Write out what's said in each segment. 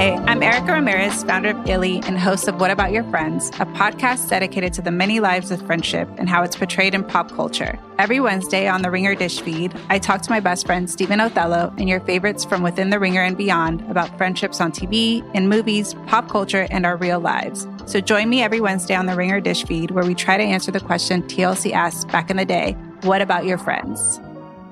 Hi, I'm Erica Ramirez, founder of Illy and host of What About Your Friends, a podcast dedicated to the many lives of friendship and how it's portrayed in pop culture. Every Wednesday on the Ringer Dish feed, I talk to my best friend Stephen Othello and your favorites from within the Ringer and beyond about friendships on TV, in movies, pop culture, and our real lives. So join me every Wednesday on the Ringer Dish feed where we try to answer the question TLC asked back in the day, what about your friends?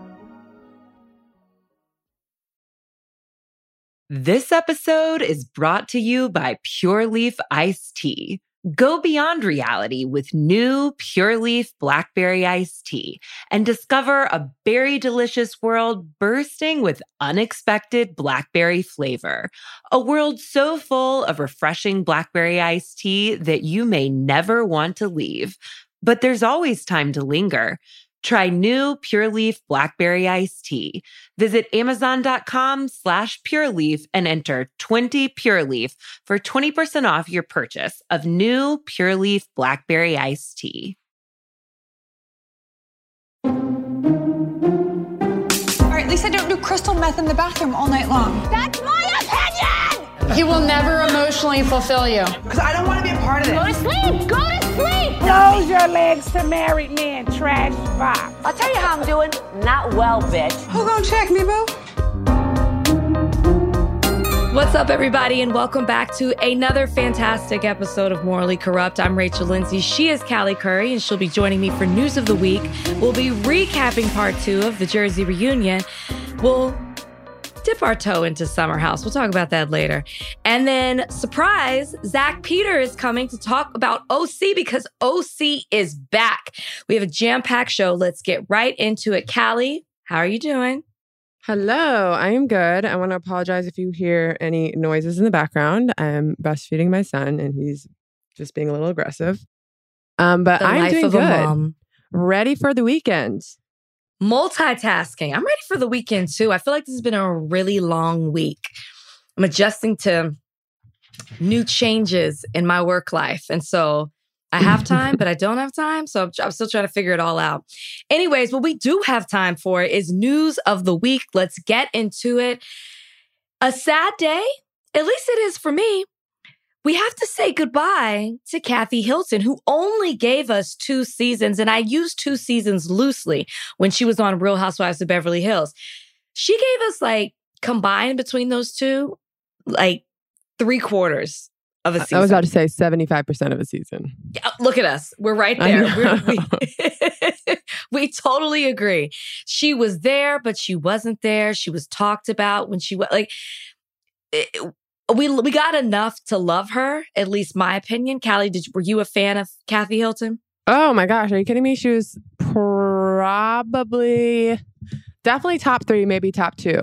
This episode is brought to you by Pure Leaf Iced Tea. Go beyond reality with new Pure Leaf Blackberry Iced Tea and discover a berry delicious world bursting with unexpected blackberry flavor. A world so full of refreshing blackberry iced tea that you may never want to leave. But there's always time to linger. Try new Pure Leaf Blackberry Iced Tea. Visit Amazon.com/PureLeaf and enter 20 Pure Leaf for 20% off your purchase of new Pure Leaf Blackberry Iced Tea. All right, at least I don't do crystal meth in the bathroom all night long. That's my opinion! He will never emotionally fulfill you. Because I don't want to be a part of it. Go to sleep! Go to sleep! Close your legs to married men, trash box. I'll tell you how I'm doing. Not well, bitch. Who gonna check me, boo? What's up, everybody, and welcome back to another fantastic episode of Morally Corrupt. I'm Rachel Lindsay. She is Callie Curry, and she'll be joining me for News of the Week. We'll be recapping part 2 of the Jersey reunion. We'll dip our toe into Summer House. We'll talk about that later. And then, surprise, Zach Peter is coming to talk about OC because OC is back. We have a jam-packed show. Let's get right into it. Callie, how are you doing? Hello, I am good. I want to apologize if you hear any noises in the background. I'm breastfeeding my son and he's just being a little aggressive. But I'm doing good. Ready for the weekend. Multitasking. I'm ready for the weekend too. I feel like this has been a really long week. I'm adjusting to new changes in my work life. And so I have time, but I don't have time. So I'm still trying to figure it all out. Anyways, what we do have time for is News of the Week. Let's get into it. A sad day, at least it is for me. We have to say goodbye to Kathy Hilton, who only gave us 2 seasons. And I use 2 seasons loosely when she was on Real Housewives of Beverly Hills. She gave us combined between those two, 3/4 of a season. I was about to say 75% of a season. Yeah, look at us. We're right there. We totally agree. She was there, but she wasn't there. She was talked about when she was we got enough to love her, at least my opinion. Callie, were you a fan of Kathy Hilton? Oh my gosh, are you kidding me? She was definitely top 3, maybe top 2.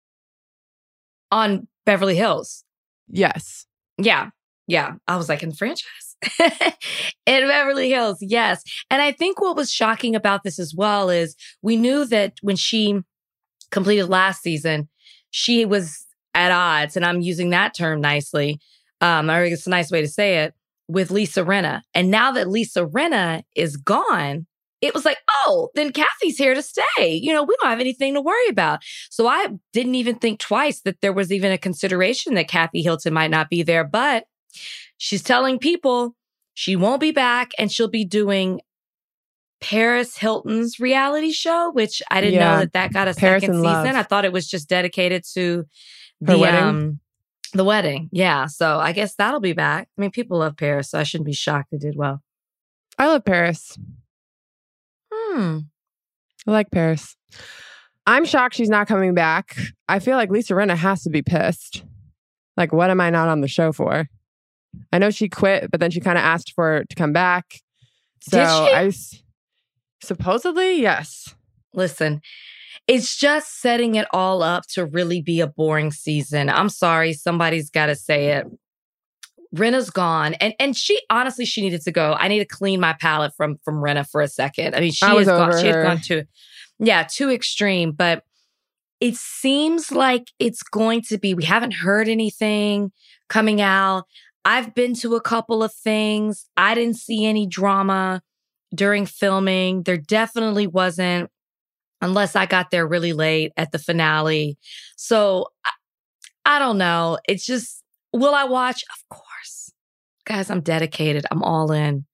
On Beverly Hills? Yes. Yeah. I was in the franchise. In Beverly Hills, yes. And I think what was shocking about this as well is we knew that when she completed last season, she was at odds, and I'm using that term nicely, or it's a nice way to say it, with Lisa Rinna. And now that Lisa Rinna is gone, it was then Kathy's here to stay. We don't have anything to worry about. So I didn't even think twice that there was even a consideration that Kathy Hilton might not be there. But she's telling people she won't be back, and she'll be doing Paris Hilton's reality show, which I didn't know that got a Paris second season. Love. I thought it was just dedicated to Her wedding? The wedding. Yeah. So I guess that'll be back. I mean, people love Paris, so I shouldn't be shocked it did well. I love Paris. I like Paris. I'm shocked she's not coming back. I feel like Lisa Rinna has to be pissed. What am I not on the show for? I know she quit, but then she kind of asked for it to come back. So Did she? Supposedly, yes. Listen, it's just setting it all up to really be a boring season. I'm sorry, somebody's got to say it. Rinna's gone, and she honestly she needed to go. I need to clean my palate from Rinna for a second. I mean, she had gone too extreme, but it seems like it's going to be. We haven't heard anything coming out. I've been to a couple of things. I didn't see any drama during filming. There definitely wasn't, unless I got there really late at the finale. So I don't know. It's just, Will I watch? Of course. Guys, I'm dedicated. I'm all in.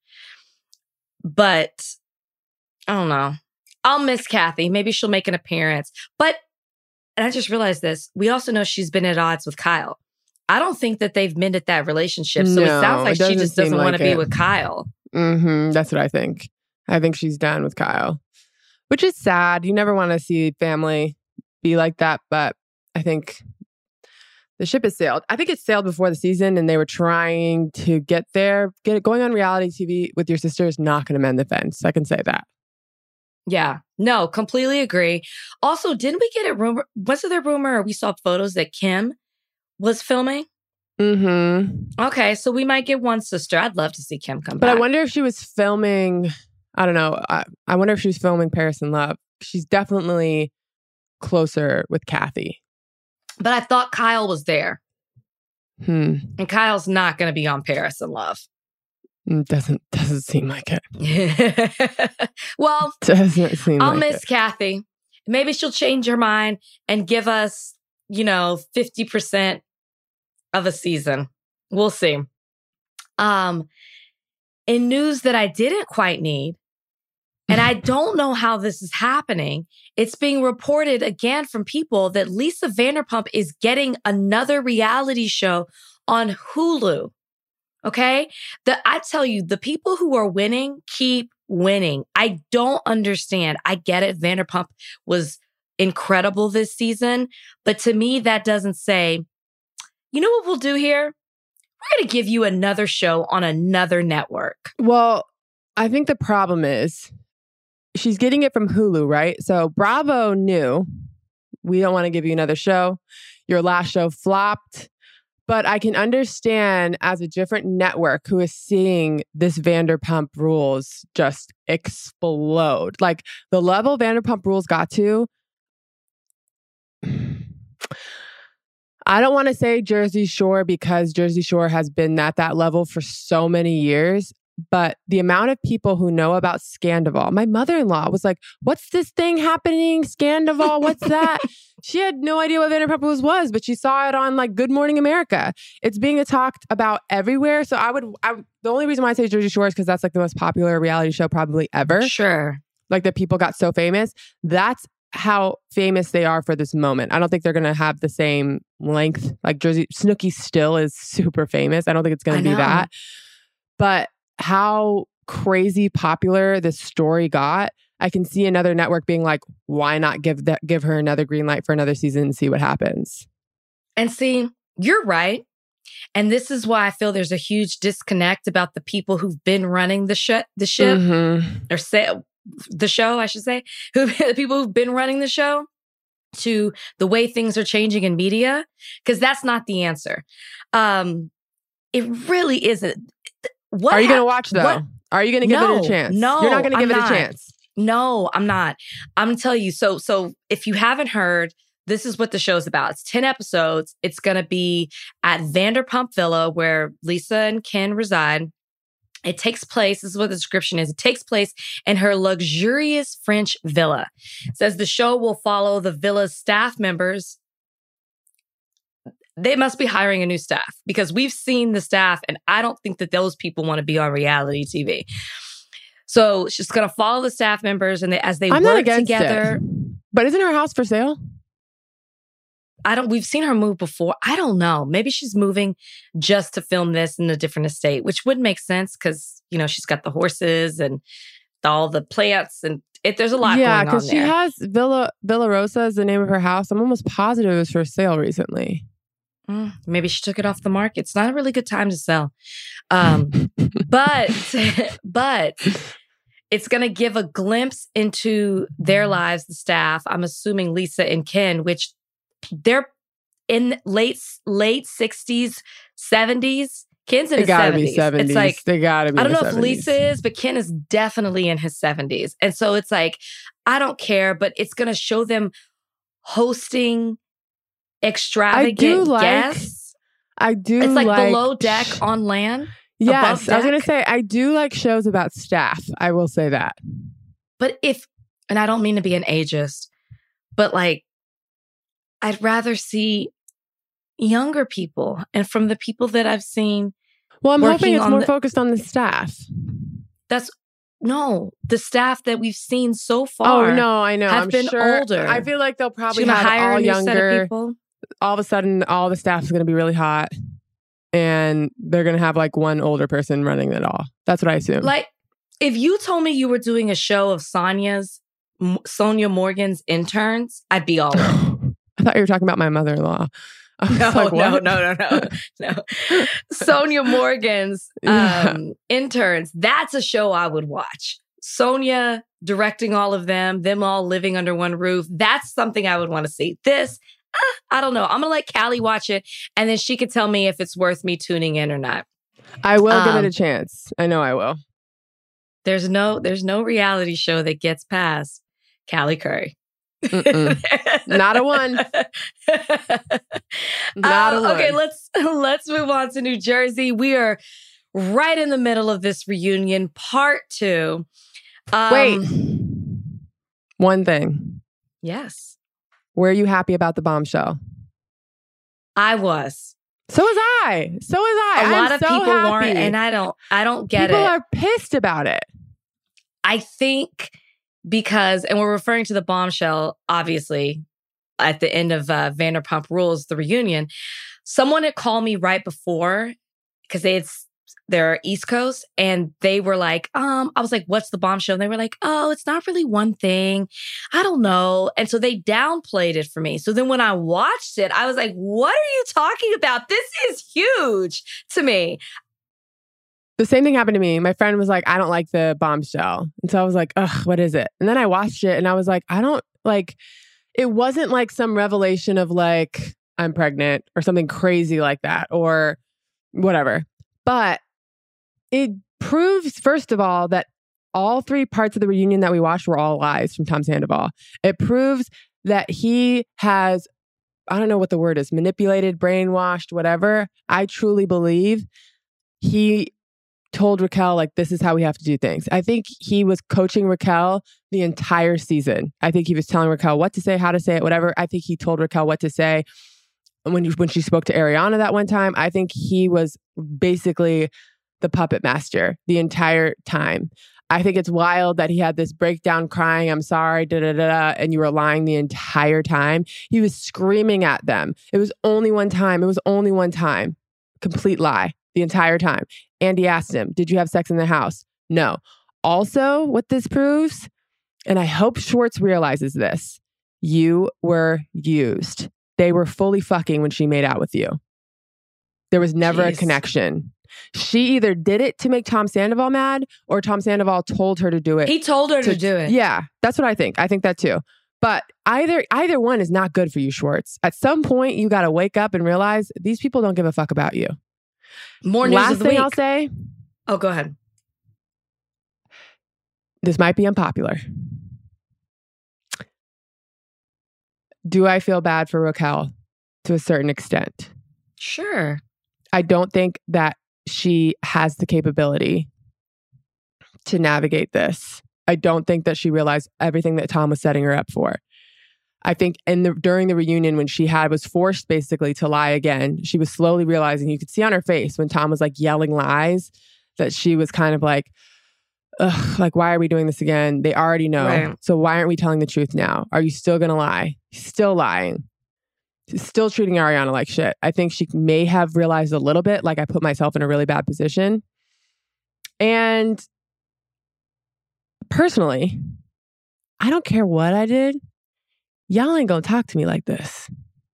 But I don't know. I'll miss Kathy. Maybe she'll make an appearance. But, and I just realized this, we also know she's been at odds with Kyle. I don't think that they've mended that relationship. So it sounds like she just doesn't want to be with Kyle. That's what I think. I think she's done with Kyle, which is sad. You never want to see family be like that. But I think the ship has sailed. I think it sailed before the season and they were trying to get there. Going on reality TV with your sister is not going to mend the fence. I can say that. Yeah. No, completely agree. Also, didn't we get a rumor? Was there a rumor or we saw photos that Kim was filming? Okay, so we might get one sister. I'd love to see Kim come back. But I wonder if she was filming, I don't know. I wonder if she was filming Paris in Love. She's definitely closer with Kathy. But I thought Kyle was there. And Kyle's not going to be on Paris in Love. Doesn't seem like it. Well, doesn't seem I'll like miss it. Kathy. Maybe she'll change her mind and give us, 50% of a season. We'll see. In news that I didn't quite need, and I don't know how this is happening, it's being reported again from people that Lisa Vanderpump is getting another reality show on Hulu. Okay? I tell you, the people who are winning keep winning. I don't understand. I get it. Vanderpump was incredible this season. But to me, that doesn't say, you know what we'll do here? We're going to give you another show on another network. Well, I think the problem is she's getting it from Hulu, right? So Bravo knew, we don't want to give you another show. Your last show flopped. But I can understand as a different network who is seeing this Vanderpump Rules just explode. Like the level Vanderpump Rules got to, I don't want to say Jersey Shore because Jersey Shore has been at that level for so many years. But the amount of people who know about Scandival, my mother-in-law was like, what's this thing happening? Scandival, what's that? She had no idea what Vanderpump Rules was, but she saw it on like Good Morning America. It's being talked about everywhere. So the only reason why I say Jersey Shore is because that's like the most popular reality show probably ever. Sure. Like the people got so famous. That's how famous they are for this moment. I don't think they're going to have the same length. Like Snooki still is super famous. I don't think it's going to be that. But how crazy popular this story got, I can see another network being like, why not give her another green light for another season and see what happens? And see, you're right. And this is why I feel there's a huge disconnect about the people who've been running the ship, or the show, I should say, the people who've been running the show to the way things are changing in media, because that's not the answer. It really isn't. Are you going to watch though? Are you going to give it a chance? No, you're not going to give it a chance. No, I'm not. I'm going to tell you. So if you haven't heard, this is what the show's about. It's 10 episodes. It's going to be at Vanderpump Villa where Lisa and Ken reside. It takes place, this is what the description is. It takes place in her luxurious French villa. It says the show will follow the villa's staff members. They must be hiring a new staff because we've seen the staff and I don't think that those people want to be on reality TV. So she's going to follow the staff members and as they work together. But isn't her house for sale? We've seen her move before. I don't know. Maybe she's moving just to film this in a different estate, which would make sense because, she's got the horses and all the plants and there's a lot going on there. Yeah, because she has Villa Rosa is the name of her house. I'm almost positive it was for sale recently. Maybe she took it off the market. It's not a really good time to sell. But it's going to give a glimpse into their lives, the staff. I'm assuming Lisa and Ken, which they're in late 60s, 70s. Ken's in his 70s. It's like, they gotta be. I don't know if Lisa is, but Ken is definitely in his 70s. And so it's like, I don't care, but it's going to show them hosting extravagant guests. I do. It's like below deck on land. Yes, I was going to say, I do like shows about staff. I will say that. But and I don't mean to be an ageist, but like, I'd rather see, younger people and from the people that I've seen. Well, I'm hoping it's more the- focused on the staff. The staff that we've seen so far. Oh, no, I know. Have I'm been sure, older. I feel like they'll probably She's gonna have hire all a new set of younger. people. All of a sudden, all the staff is going to be really hot. And they're going to have like one older person running it all. That's what I assume. Like, if you told me you were doing a show of Sonia Morgan's interns, I'd be all in. I thought you were talking about my mother-in-law. No. Sonia Morgan's interns. That's a show I would watch. Sonia directing all of them all living under one roof. That's something I would want to see. This, I don't know. I'm going to let Callie watch it, and then she could tell me if it's worth me tuning in or not. I will give it a chance. I know I will. There's no reality show that gets past Callie Curry. Not a one. Not a one. Okay, let's move on to New Jersey. We are right in the middle of this reunion, part 2. Wait. One thing. Yes. Were you happy about the bombshell? I was. So was I. A lot of people weren't, and I don't get it. People are pissed about it. I think because, and we're referring to the bombshell, obviously, at the end of Vanderpump Rules, the reunion. Someone had called me right before because they're East Coast, and they were like, I was like, what's the bombshell? And they were like, oh, it's not really one thing. I don't know. And so they downplayed it for me. So then when I watched it, I was like, what are you talking about? This is huge to me. The same thing happened to me. My friend was like, I don't like the bombshell. And so I was like, ugh, what is it? And then I watched it and I was like, it wasn't like some revelation of like, I'm pregnant or something crazy like that or whatever. But it proves, first of all, that all 3 parts of the reunion that we watched were all lies from Tom Sandoval. It proves that he has, I don't know what the word is, manipulated, brainwashed, whatever. I truly believe he told Raquel, like, this is how we have to do things. I think he was coaching Raquel the entire season. I think he was telling Raquel what to say, how to say it, whatever. I think he told Raquel what to say. When she spoke to Ariana that one time, I think he was basically the puppet master the entire time. I think it's wild that he had this breakdown crying, I'm sorry, and you were lying the entire time. He was screaming at them. It was only one time. Complete lie the entire time. Andy asked him, did you have sex in the house? No. Also, what this proves, and I hope Schwartz realizes this, you were used. They were fully fucking when she made out with you. There was never a connection. She either did it to make Tom Sandoval mad or Tom Sandoval told her to do it. He told her to do it. Yeah, that's what I think. I think that too. But either one is not good for you, Schwartz. At some point, you got to wake up and realize these people don't give a fuck about you. More news Last of the thing week. I'll say. Oh, go ahead. This might be unpopular. Do I feel bad for Raquel to a certain extent? Sure. I don't think that she has the capability to navigate this. I don't think that she realized everything that Tom was setting her up for. I think during the reunion when she was forced basically to lie again, she was slowly realizing, you could see on her face when Tom was like yelling lies, that she was kind of like, ugh, like, why are we doing this again? They already know. Right. So why aren't we telling the truth now? Are you still going to lie? Still lying. Still treating Ariana like shit. I think she may have realized a little bit, like, I put myself in a really bad position. And personally, I don't care what I did. Y'all ain't gonna talk to me like this.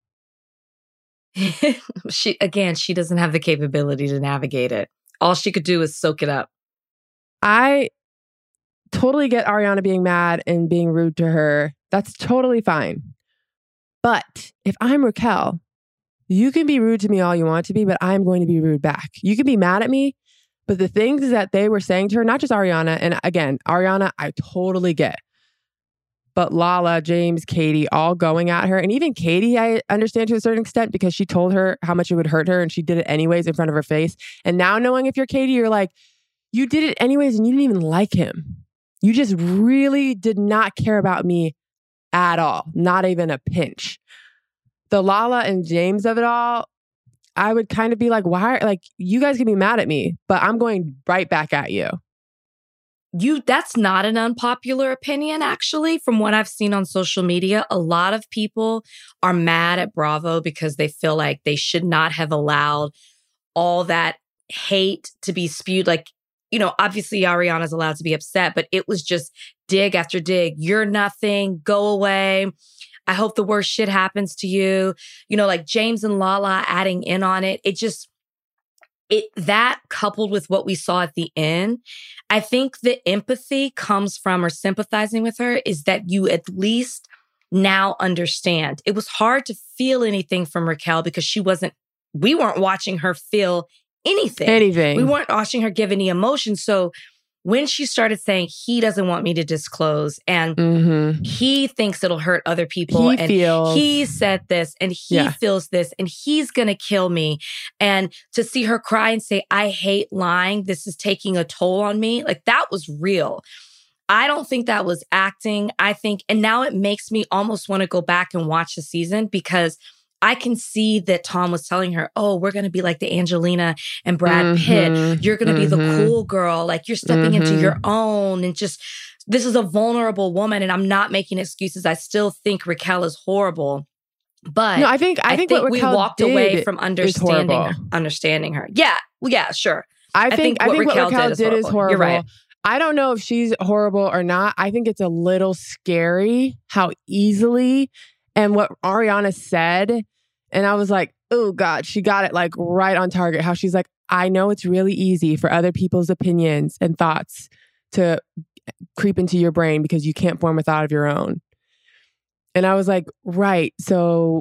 She doesn't have the capability to navigate it. All she could do is soak it up. I totally get Ariana being mad and being rude to her. That's totally fine. But if I'm Raquel, you can be rude to me all you want to be, but I'm going to be rude back. You can be mad at me, but the things that they were saying to her, not just Ariana, and again, Ariana, I totally get. But Lala, James, Katie, all going at her. And even Katie, I understand to a certain extent because she told her how much it would hurt her and she did it anyways in front of her face. And now knowing if you're Katie, you're like, you did it anyways and you didn't even like him. You just really did not care about me at all. Not even a pinch. The Lala and James of it all, I would kind of be like, why? Like, you guys can be mad at me, but I'm going right back at you. That's not an unpopular opinion, actually. From what I've seen on social media, a lot of people are mad at Bravo because they feel like they should not have allowed all that hate to be spewed. Like, you know, obviously Ariana's allowed to be upset, but it was just dig after dig. You're nothing. Go away. I hope the worst shit happens to you. You know, like James and Lala adding in on it. That coupled with what we saw at the end, I think the empathy comes from, or sympathizing with her, is that you at least now understand. It was hard to feel anything from Raquel because we weren't watching her feel anything. We weren't watching her give any emotion. So when she started saying he doesn't want me to disclose and he thinks it'll hurt other people he said this and he feels this and he's going to kill me, and to see her cry and say, I hate lying, this is taking a toll on me, like that was real. I don't think that was acting. I think, and now it makes me almost want to go back and watch the season because I can see that Tom was telling her, oh, we're going to be like the Angelina and Brad Pitt. You're going to be the cool girl. Like you're stepping into your own and just, this is a vulnerable woman. And I'm not making excuses. I still think Raquel is horrible. But no, I think what we Raquel walked away from understanding her. Yeah, sure. I think what Raquel did is horrible. You're right. I don't know if she's horrible or not. I think it's a little scary how easily, and what Ariana said, and I was like, oh God, she got it like right on target. How she's like, I know it's really easy for other people's opinions and thoughts to creep into your brain because you can't form a thought of your own. And I was like, right. So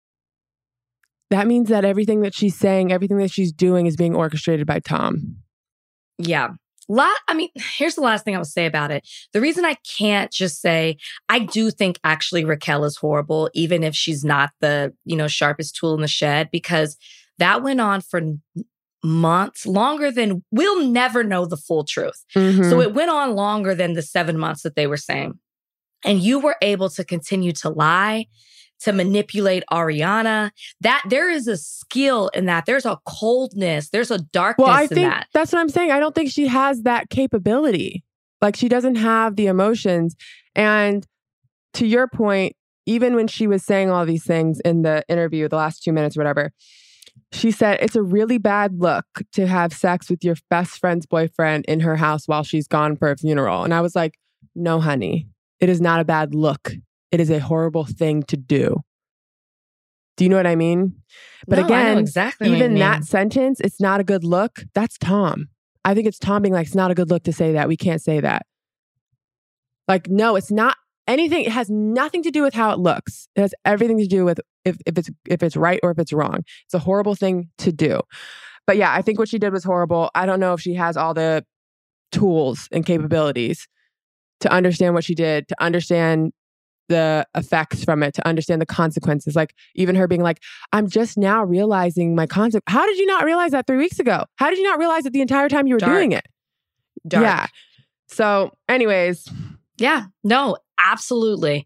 that means that everything that she's saying, everything that she's doing is being orchestrated by Tom. Yeah. Here's the last thing I will say about it. The reason I can't just say, I do think actually Raquel is horrible, even if she's not the, sharpest tool in the shed, because that went on for months, longer than, we'll never know the full truth. So it went on longer than the 7 months that they were saying. And you were able to continue to lie, to manipulate Ariana. That there is a skill in that. There's a coldness. There's a darkness in that. Well, I think that's what I'm saying. I don't think she has that capability. Like she doesn't have the emotions. And to your point, even when she was saying all these things in the interview, the last 2 minutes or whatever, she said, it's a really bad look to have sex with your best friend's boyfriend in her house while she's gone for a funeral. And I was like, no, honey, it is not a bad look. It is a horrible thing to do. Do you know what I mean? But no, again, I know exactly even that sentence, it's not a good look. That's Tom. I think it's Tom being like, it's not a good look to say that. We can't say that. Like, no, it's not anything. It has nothing to do with how it looks. It has everything to do with if it's right or if it's wrong. It's a horrible thing to do. But yeah, I think what she did was horrible. I don't know if she has all the tools and capabilities to understand what she did, to understand the effects from it, to understand the consequences. Like even her being like, I'm just now realizing my concept. How did you not realize that 3 weeks ago? How did you not realize it the entire time you were doing it? Dark. Yeah. So anyways. Yeah, no, absolutely.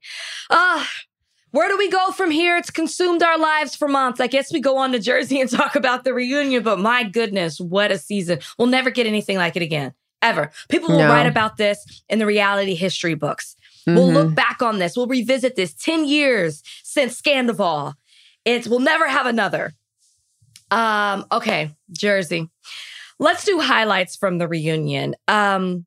Where do we go from here? It's consumed our lives for months. I guess we go on to Jersey and talk about the reunion, but my goodness, what a season. We'll never get anything like it again, ever. People will write about this in the reality history books. We'll look back on this. We'll revisit this 10 years since Scandival. We'll never have another. Okay, Jersey. Let's do highlights from the reunion. I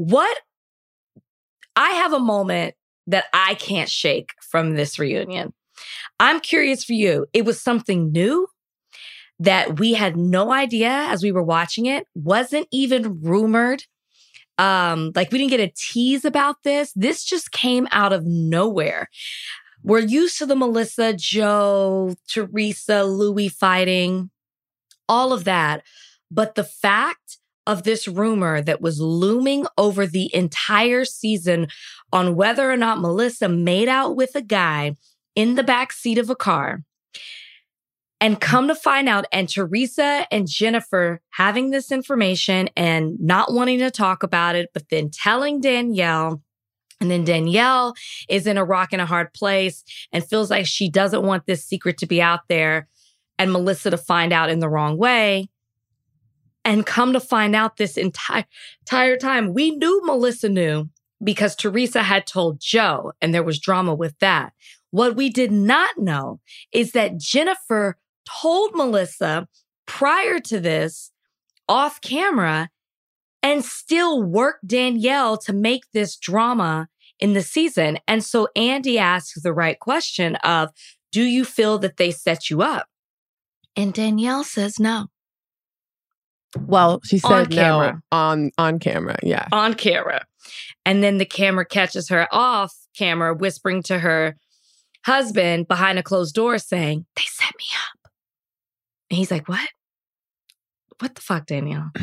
have a moment that I can't shake from this reunion. I'm curious for you. It was something new that we had no idea as we were watching it, wasn't even rumored. Like we didn't get a tease about this. This just came out of nowhere. We're used to the Melissa, Joe, Teresa, Louis fighting, all of that. But the fact of this rumor that was looming over the entire season on whether or not Melissa made out with a guy in the back seat of a car, and come to find out, and Teresa and Jennifer having this information and not wanting to talk about it, but then telling Danielle, and then Danielle is in a rock and a hard place and feels like she doesn't want this secret to be out there. and Melissa to find out in the wrong way. And come to find out this entire time, we knew Melissa knew because Teresa had told Joe, and there was drama with that. What we did not know is that Jennifer told Melissa prior to this off camera and still worked Danielle to make this drama in the season. And so Andy asks the right question of, do you feel that they set you up? And Danielle says no. Well, she said On camera. No on camera. Yeah. On camera. And then the camera catches her off camera, whispering to her husband behind a closed door saying, they set me up. And he's like, what? What the fuck, Danielle?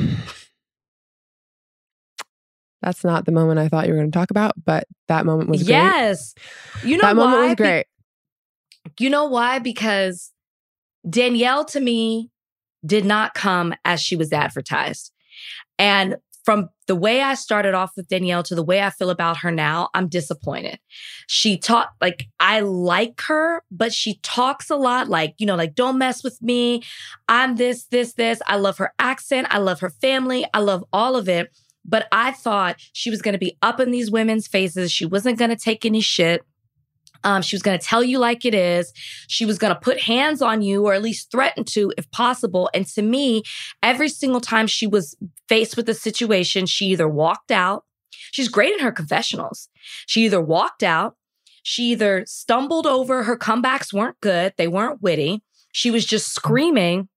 That's not the moment I thought you were going to talk about, but that moment was great. Yes. You know that why? moment was great. You know why? Because Danielle, to me, did not come as she was advertised. And from the way I started off with Danielle to the way I feel about her now, I'm disappointed. She I like her, but she talks a lot like, don't mess with me. I'm this. I love her accent. I love her family. I love all of it. But I thought she was going to be up in these women's faces. She wasn't going to take any shit. She was going to tell you like it is. She was going to put hands on you, or at least threaten to if possible. And to me, every single time she was faced with a situation, she either walked out. She's great in her confessionals. She either walked out. She either stumbled over. Her comebacks weren't good. They weren't witty. She was just screaming.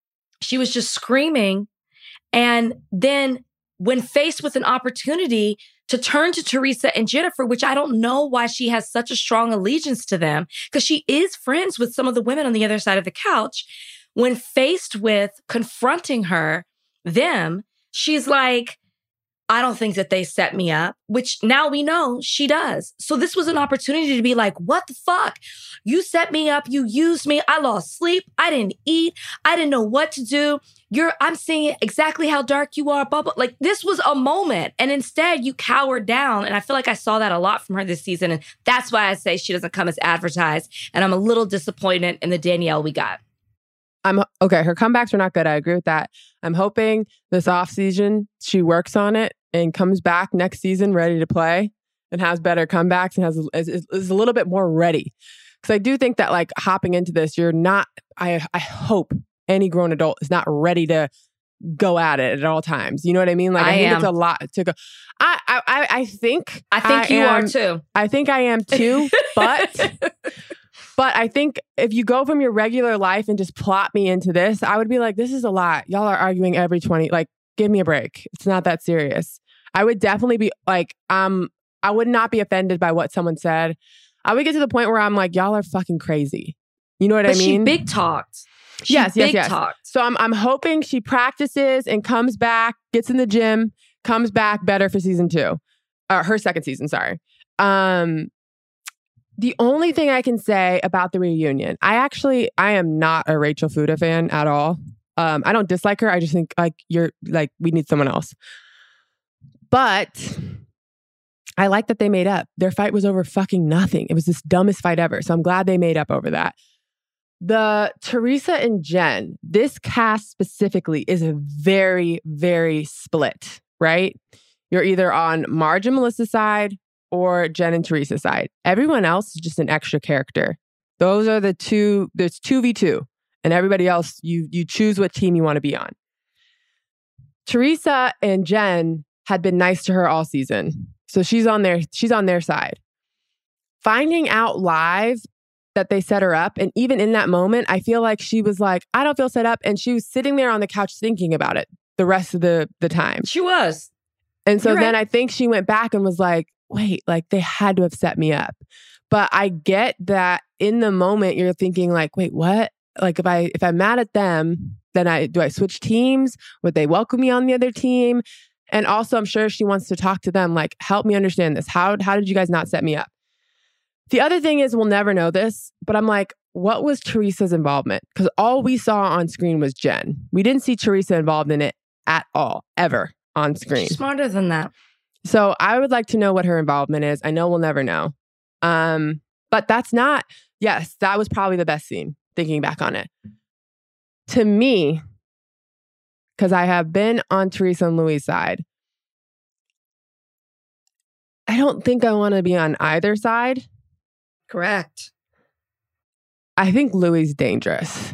And then when faced with an opportunity to turn to Teresa and Jennifer, which I don't know why she has such a strong allegiance to them, because she is friends with some of the women on the other side of the couch. When faced with confronting them, she's like, I don't think that they set me up, which now we know she does. So this was an opportunity to be like, what the fuck? You set me up. You used me. I lost sleep. I didn't eat. I didn't know what to do. I'm seeing exactly how dark you are. Blah, blah. Like, this was a moment. And instead you cowered down. And I feel like I saw that a lot from her this season. And that's why I say she doesn't come as advertised. And I'm a little disappointed in the Danielle we got. Okay. Her comebacks were not good. I agree with that. I'm hoping this offseason she works on it and comes back next season ready to play and has better comebacks and is a little bit more ready. Because I do think that hopping into this, you're not, I hope any grown adult is not ready to go at it at all times. You know what I mean? I think it's a lot to go. I think you are too. I think I am too, But I think if you go from your regular life and just plot me into this, I would be like, this is a lot. Y'all are arguing every 20. Give me a break. It's not that serious. I would definitely be I would not be offended by what someone said. I would get to the point where I'm like, y'all are fucking crazy. You know what I mean? She big talked. Yes. So I'm hoping she practices and comes back, gets in the gym, comes back better for season 2. Her second season, sorry. The only thing I can say about the reunion, I am not a Rachel Fuda fan at all. I don't dislike her. I just think we need someone else. But I like that they made up. Their fight was over fucking nothing. It was this dumbest fight ever. So I'm glad they made up over that. The Teresa and Jen, this cast specifically is a very, very split, right? You're either on Marge and Melissa's side or Jen and Teresa's side. Everyone else is just an extra character. Those are the two, there's 2v2. And everybody else, you choose what team you want to be on. Teresa and Jen had been nice to her all season. So she's on their side. Finding out live that they set her up, and even in that moment, I feel like she was like, I don't feel set up. And she was sitting there on the couch thinking about it the rest of the time. She was. And so then I think she went back and was like, wait, they had to have set me up. But I get that in the moment you're thinking wait, what? If I'm mad at them, then do I switch teams? Would they welcome me on the other team? And also I'm sure she wants to talk to them, help me understand this. How did you guys not set me up? The other thing is we'll never know this, but I'm like, what was Teresa's involvement? Because all we saw on screen was Jen. We didn't see Teresa involved in it at all, ever on screen. She's smarter than that. So I would like to know what her involvement is. I know we'll never know. But that was probably the best scene, thinking back on it. to me, because I have been on Teresa and Louis' side, I don't think I want to be on either side. Correct. I think Louis is dangerous.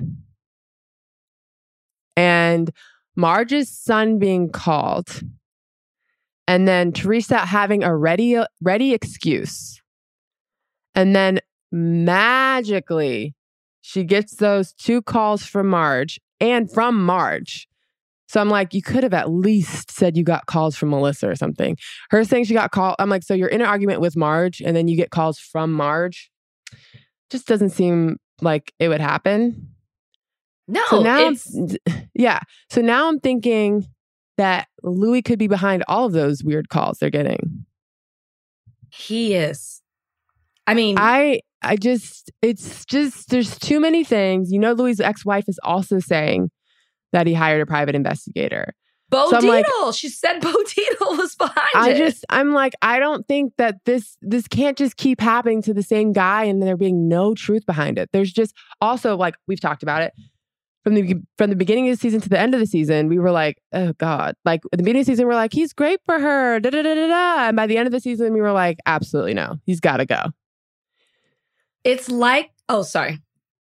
And Marge's son being called, and then Teresa having a ready excuse, and then magically she gets those 2 calls from Marge and from Marge. So I'm like, you could have at least said you got calls from Melissa or something. Her saying she got called, I'm like, so you're in an argument with Marge and then you get calls from Marge? Just doesn't seem like it would happen. No, so now So now I'm thinking that Louis could be behind all of those weird calls they're getting. He is. I mean, it's just, there's too many things. You know, Louis' ex-wife is also saying that he hired a private investigator. Bo So I'm like, Dietl. She said Bo Dietl was behind it. I'm like, I don't think that this can't just keep happening to the same guy and there being no truth behind it. There's just also, like, we've talked about it from the beginning of the season to the end of the season. We were like, oh God, like at the beginning of the season, we're like, he's great for her. Da, da, da, da, da. And by the end of the season, we were like, absolutely no, he's got to go. It's like, oh, sorry.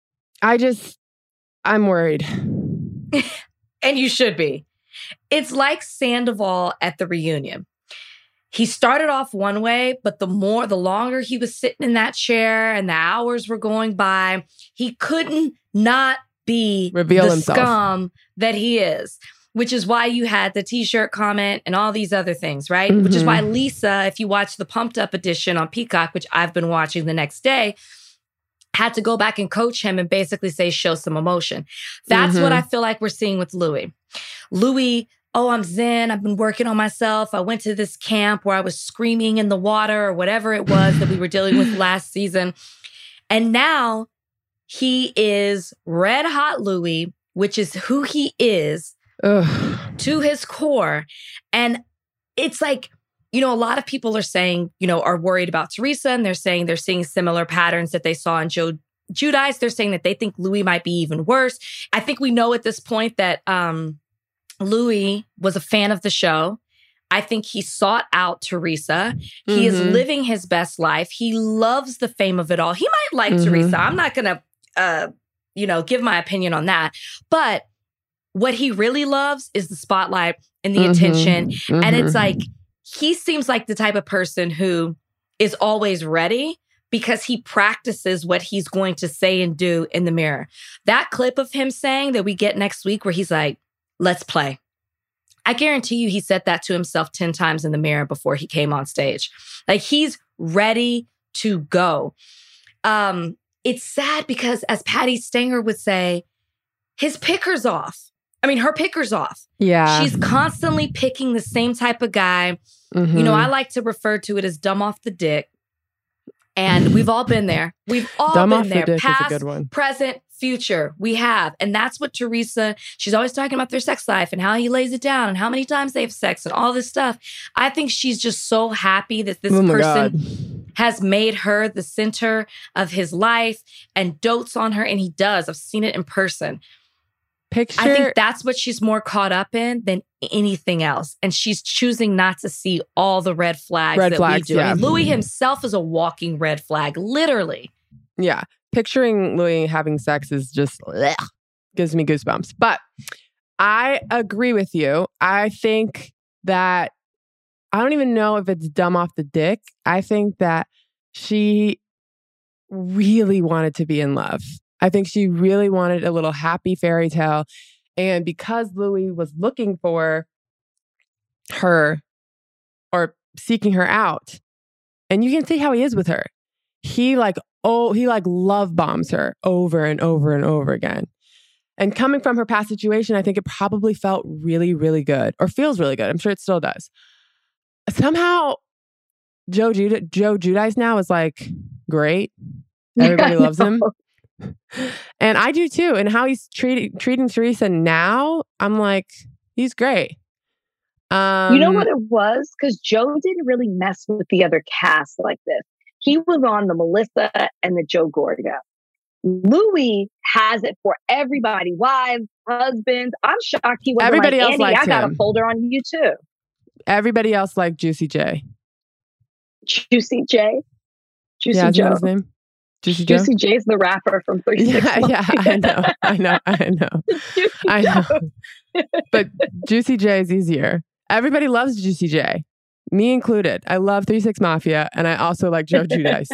I'm worried. And you should be. It's like Sandoval at the reunion. He started off one way, but the longer he was sitting in that chair and the hours were going by, he couldn't not be Reveal the himself. scum that he is. Which is why you had the t-shirt comment and all these other things, right? Mm-hmm. Which is why Lisa, if you watch the Pumped Up edition on Peacock, which I've been watching the next day, had to go back and coach him and basically say, show some emotion. That's what I feel like we're seeing with Louis. Louis, oh, I'm zen. I've been working on myself. I went to this camp where I was screaming in the water or whatever it was that we were dealing with last season. And now he is red hot Louis, which is who he is to his core. And it's like, you know, a lot of people are saying, you know, are worried about Teresa, and they're saying they're seeing similar patterns that they saw in Joe Giudice. They're saying that they think Louis might be even worse. I think we know at this point that Louis was a fan of the show. I think he sought out Teresa. He is living his best life. He loves the fame of it all. He might like Teresa. I'm not going to, give my opinion on that. But what he really loves is the spotlight and the attention. And it's like, he seems like the type of person who is always ready because he practices what he's going to say and do in the mirror. That clip of him saying that we get next week where he's like, let's play. I guarantee you he said that to himself 10 times in the mirror before he came on stage. Like, he's ready to go. It's sad because, as Patty Stanger would say, his picker's off. I mean, her picker's off. Yeah. She's constantly picking the same type of guy. You know, I like to refer to it as dumb off the dick. And we've all been there. We've all Dumb been off the there. dick is a Past, good one. present, future. We have. And that's what Teresa, she's always talking about their sex life and how he lays it down and how many times they have sex and all this stuff. I think she's just so happy that this person has made her the center of his life and dotes on her. And he does. I've seen it in person. I think that's what she's more caught up in than anything else. And she's choosing not to see all the red flags we do. Yeah. I mean, Louis himself is a walking red flag, literally. Yeah. Picturing Louis having sex is just gives me goosebumps. But I agree with you. I think that I don't even know if it's dumb off the dick. I think that she really wanted to be in love. I think she really wanted a little happy fairy tale. And because Louis was looking for her or seeking her out, and you can see how he is with her, he love bombs her over and over and over again. And coming from her past situation, I think it probably felt really, really good, or feels really good. I'm sure it still does. Somehow, Joe Giudice now is like, great. Everybody loves him. And I do too. And how he's treating Teresa now, I'm like, he's great. You know what it was? Because Joe didn't really mess with the other cast like this. He was on the Melissa and the Joe Gorga. Louis has it for everybody. Wives, husbands. I'm shocked he wasn't Everybody like, else Andy, liked I got him. a folder on you too. Everybody else liked Juicy J. Juicy J? Juicy Yeah, isn't that Joe? his name? Juicy Joe? Juicy J's the rapper from 3 6 Yeah, I know. I know. But Juicy J is easier. Everybody loves Juicy J. Me included. I love 3 6 Mafia, and I also like Joe Giudice.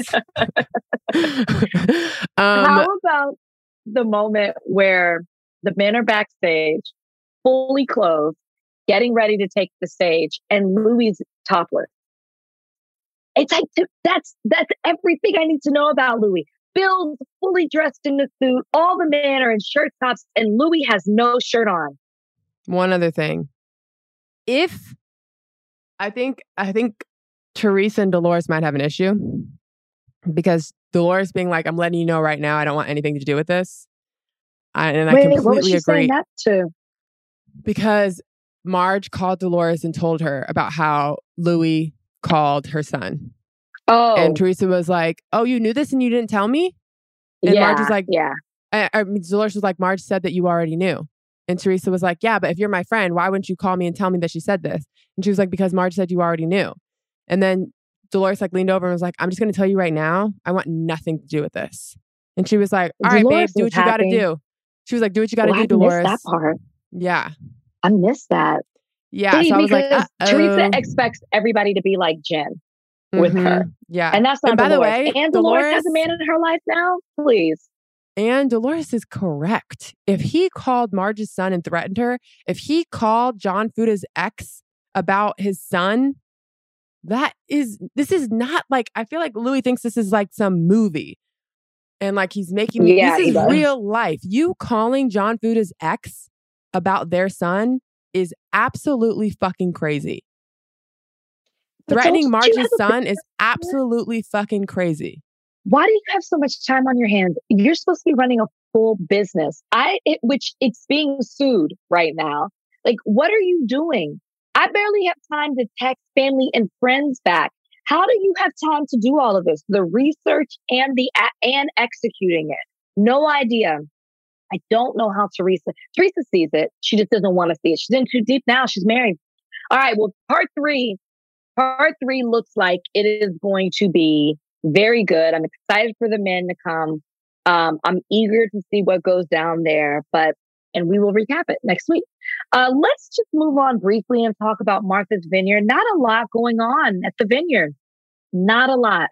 How about the moment where the men are backstage, fully clothed, getting ready to take the stage, and Louis topless? It's like, that's everything I need to know about Louis. Bill's fully dressed in the suit. All the men are in shirt tops, and Louis has no shirt on. One other thing. I think Teresa and Dolores might have an issue because Dolores being like, I'm letting you know right now, I don't want anything to do with this. I completely what was she agree. saying that to? Because Marge called Dolores and told her about how Louis called her son. Oh. And Teresa was like, oh, you knew this and you didn't tell me? And Marge was like, yeah. Dolores was like, Marge said that you already knew. And Teresa was like, yeah, but if you're my friend, why wouldn't you call me and tell me that she said this? And she was like, because Marge said you already knew. And then Dolores like leaned over and was like, I'm just going to tell you right now, I want nothing to do with this. And she was like, all right, babe, do what you got to do. She was like, do what you got to do, Dolores. I missed that part. Yeah. I missed that. Yeah. So I was like, Teresa expects everybody to be like Jen with her. Yeah. And that's not and by the way, and Dolores has a man in her life now? Please. And Dolores is correct. If he called Marge's son and threatened her, if he called John Fuda's ex about his son, this is not like, I feel like Louis thinks this is like some movie. And like he's making, this is real life. You calling John Fuda's ex about their son is absolutely fucking crazy. Threatening Marge's son is absolutely fucking crazy. Why do you have so much time on your hands? You're supposed to be running a full business. Which it's being sued right now. Like, what are you doing? I barely have time to text family and friends back. How do you have time to do all of this? The research and executing it. No idea. I don't know how Teresa sees it. She just doesn't want to see it. She's in too deep now. She's married. All right. Well, part three looks like it is going to be very good. I'm excited for the men to come. I'm eager to see what goes down there, and we will recap it next week. Let's just move on briefly and talk about Martha's Vineyard. Not a lot going on at the Vineyard. Not a lot.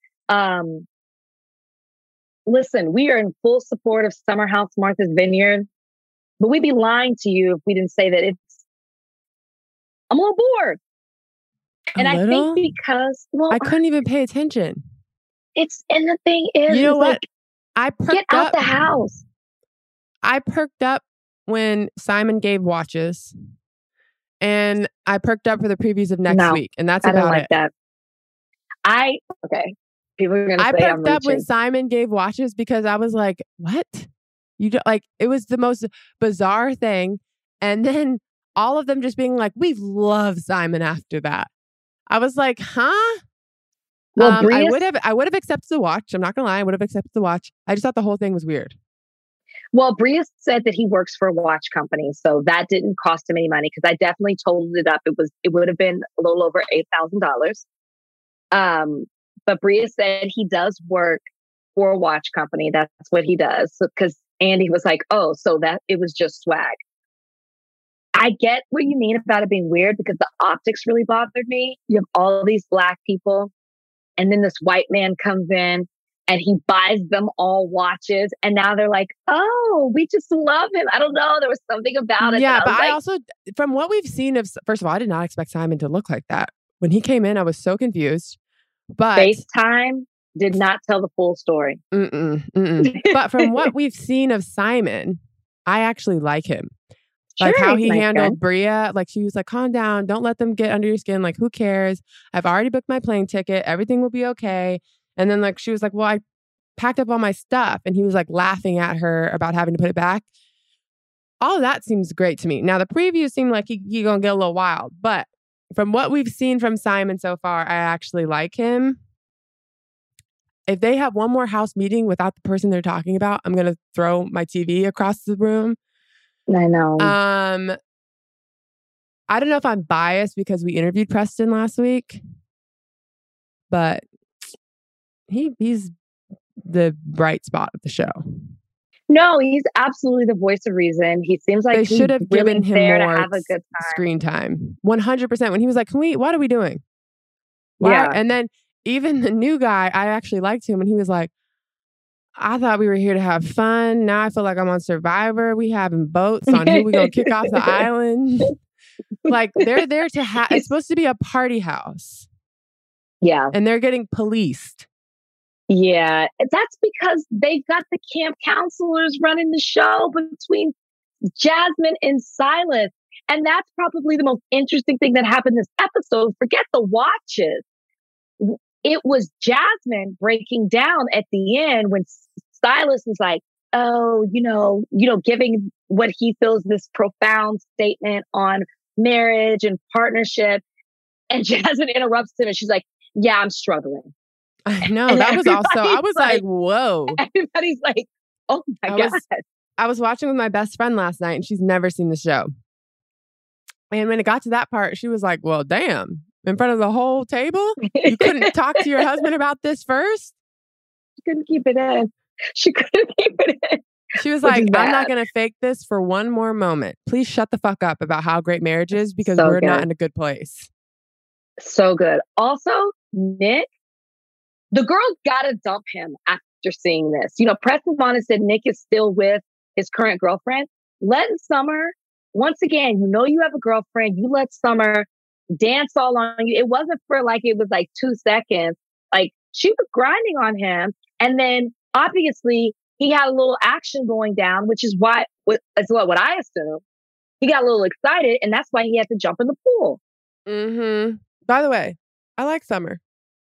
Listen, we are in full support of Summer House Martha's Vineyard, but we'd be lying to you if we didn't say that I'm a little bored. And I think because, I couldn't even pay attention. And the thing is, you know what? Like, I perked get out the house. I perked up when Simon gave watches, and I perked up for the previews of next week, and that's about it. I don't like that. Okay. People are gonna say I perked up when Simon gave watches because I was like, "What? You don't like?" It was the most bizarre thing, and then all of them just being like, "We love Simon." After that, I was like, "Huh?" Well, I would have accepted the watch. I'm not gonna lie, I would have accepted the watch. I just thought the whole thing was weird. Well, Bria said that he works for a watch company, so that didn't cost him any money because I definitely totaled it up. It would have been a little over $8,000. But Bria said he does work for a watch company. That's what he does. Because Andy was like, "Oh, so that it was just swag." I get what you mean about it being weird because the optics really bothered me. You have all these Black people, and then this white man comes in and he buys them all watches. And now they're like, "Oh, we just love him." I don't know. There was something about it. Yeah, but I also, from what we've seen first of all, I did not expect Simon to look like that. When he came in, I was so confused. But FaceTime did not tell the full story. But from what we've seen of Simon, I actually like him. Like how he handled Bria. Like she was like, "Calm down. Don't let them get under your skin. Like, who cares? I've already booked my plane ticket. Everything will be okay." And then like she was like, "Well, I packed up all my stuff." And he was like laughing at her about having to put it back. All of that seems great to me. Now, the preview seemed like he gonna get a little wild. But from what we've seen from Simon so far, I actually like him. If they have one more house meeting without the person they're talking about, I'm going to throw my TV across the room. I know. I don't know if I'm biased because we interviewed Preston last week, but he's the bright spot of the show. No, he's absolutely the voice of reason. He seems like they should have given him more to have a good time. Screen time. 100%. When he was like, what are we doing? Why? Yeah. And then even the new guy, I actually liked him. And he was like, I thought we were here to have fun. Now I feel like I'm on Survivor. We having boats on who we gonna kick off the island. Like they're there to have, it's supposed to be a party house. Yeah. And they're getting policed. Yeah. That's because they've got the camp counselors running the show between Jasmine and Silas. And that's probably the most interesting thing that happened this episode. Forget the watches. It was Jasmine breaking down at the end when Silas is like, oh, giving what he feels this profound statement on marriage and partnership. And Jasmine interrupts him and she's like, yeah, I'm struggling. I know. And that was also, I was like, whoa. Everybody's like, oh my God. I was watching with my best friend last night and she's never seen the show. And when it got to that part, she was like, well, damn, in front of the whole table? You couldn't talk to your husband about this first? She couldn't keep it in. She was like, I'm not going to fake this for one more moment. Please shut the fuck up about how great marriage is because we're not in a good place. So good. Also, Nick, the girl got to dump him after seeing this. Preston Vaughn said Nick is still with his current girlfriend. Let Summer, once again, you have a girlfriend. You let Summer dance all on you. It wasn't for it was 2 seconds. She was grinding on him. And then obviously he had a little action going down, which is what I assume. He got a little excited and that's why he had to jump in the pool. Mm-hmm. By the way, I like Summer.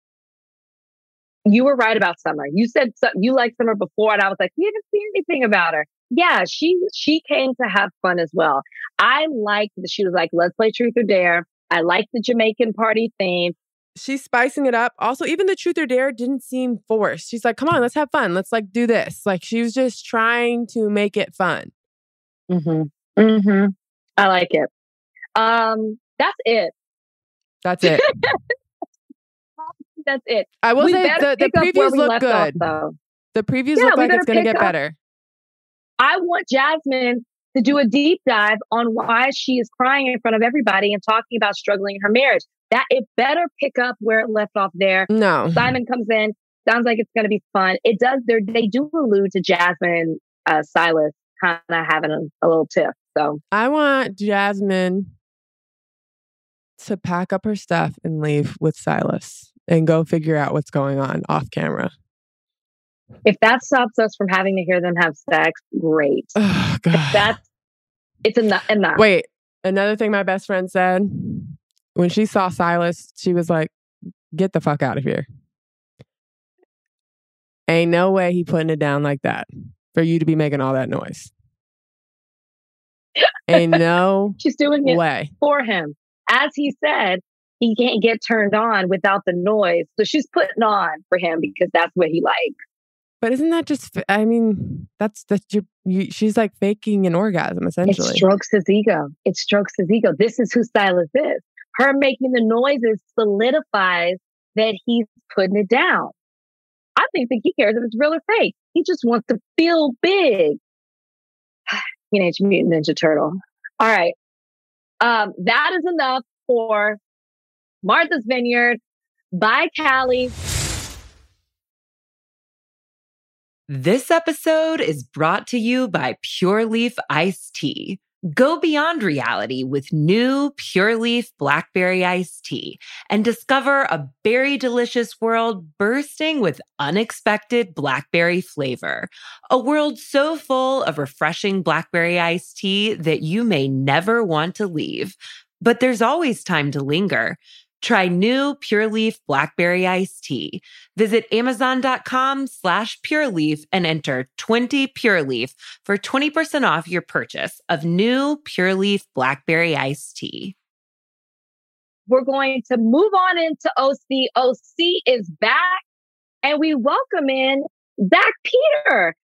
You were right about Summer. You said you liked Summer before, and I was like, we haven't seen anything about her. Yeah, she came to have fun as well. I liked that she was like, let's play Truth or Dare. I like the Jamaican party theme. She's spicing it up. Also, even the Truth or Dare didn't seem forced. She's like, come on, let's have fun. Let's do this. She was just trying to make it fun. Mm-hmm. Mm-hmm. I like it. That's it. That's it. That's it. I will say the previews look good. The previews look like it's going to get better. I want Jasmine to do a deep dive on why she is crying in front of everybody and talking about struggling in her marriage. That it better pick up where it left off there. No. Simon comes in. Sounds like it's going to be fun. It does. They do allude to Jasmine and Silas kind of having a little tiff. So I want Jasmine to pack up her stuff and leave with Silas and go figure out what's going on off camera. If that stops us from having to hear them have sex, great. Oh, God. It's enough. Wait, another thing my best friend said, when she saw Silas, she was like, get the fuck out of here. Ain't no way he putting it down like that for you to be making all that noise. Ain't no She's doing it way for him. As he said, he can't get turned on without the noise. So she's putting on for him because that's what he likes. But isn't that just, she's like faking an orgasm, essentially. It strokes his ego. This is who Silas is. Her making the noises solidifies that he's putting it down. I think he cares if it's real or fake. He just wants to feel big. Teenage Mutant Ninja Turtle. All right. That is enough for Martha's Vineyard. Bye, Callie. This episode is brought to you by Pure Leaf Iced Tea. Go beyond reality with new Pure Leaf Blackberry Iced Tea and discover a berry delicious world bursting with unexpected blackberry flavor. A world so full of refreshing blackberry iced tea that you may never want to leave. But there's always time to linger. Try new Pure Leaf Blackberry Iced Tea. Visit Amazon.com/PureLeaf and enter 20 Pure Leaf for 20% off your purchase of new Pure Leaf Blackberry Iced Tea. We're going to move on into OC. OC is back, and we welcome in Zach Peter.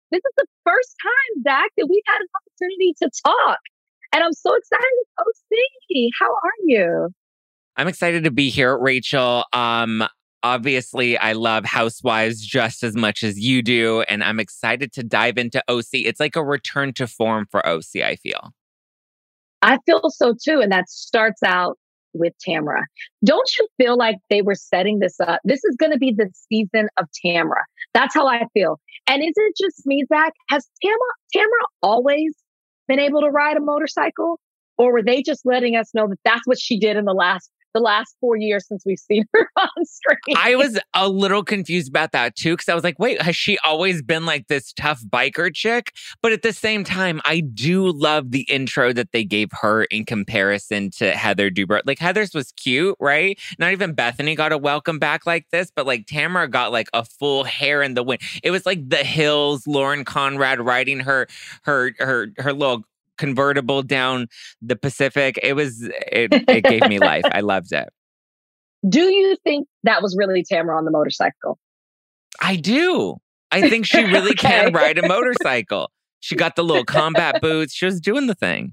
This is the first time, Zach, that we've had an opportunity to talk. And I'm so excited. OC, how are you? I'm excited to be here, Rachel. Obviously, I love Housewives just as much as you do, and I'm excited to dive into OC. It's like a return to form for OC, I feel. I feel so too. And that starts out with Tamra. Don't you feel like they were setting this up? This is going to be the season of Tamra. That's how I feel. And is it just me, Zach? Has Tamra always been able to ride a motorcycle? Or were they just letting us know that that's what she did in the last 4 years since we've seen her on screen? I was a little confused about that too, because I was like, wait, has she always been like this tough biker chick? But at the same time, I do love the intro that they gave her in comparison to Heather Dubrow. Like Heather's was cute, right? Not even Bethany got a welcome back like this, but like Tamra got like a full hair in the wind. It was like The Hills, Lauren Conrad riding her little convertible down the Pacific. It gave me life. I loved it. Do you think that was really Tamra on the motorcycle? I do. I think she really can ride a motorcycle. She got the little combat boots. She was doing the thing.